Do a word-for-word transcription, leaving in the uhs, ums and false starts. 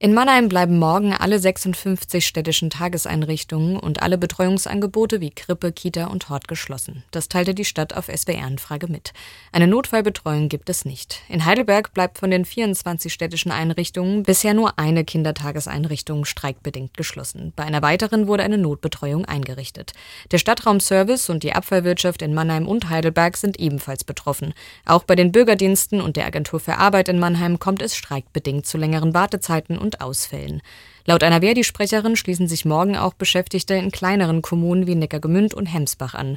In Mannheim bleiben morgen alle sechsundfünfzig städtischen Tageseinrichtungen und alle Betreuungsangebote wie Krippe, Kita und Hort geschlossen. Das teilte die Stadt auf S W R-Anfrage mit. Eine Notfallbetreuung gibt es nicht. In Heidelberg bleibt von den vierundzwanzig städtischen Einrichtungen bisher nur eine Kindertageseinrichtung streikbedingt geschlossen. Bei einer weiteren wurde eine Notbetreuung eingerichtet. Der Stadtraumservice und die Abfallwirtschaft in Mannheim und Heidelberg sind ebenfalls betroffen. Auch bei den Bürgerdiensten und der Agentur für Arbeit in Mannheim kommt es streikbedingt zu längeren Wartezeiten und Ausfällen. Laut einer Verdi-Sprecherin schließen sich morgen auch Beschäftigte in kleineren Kommunen wie Neckargemünd und Hemsbach an.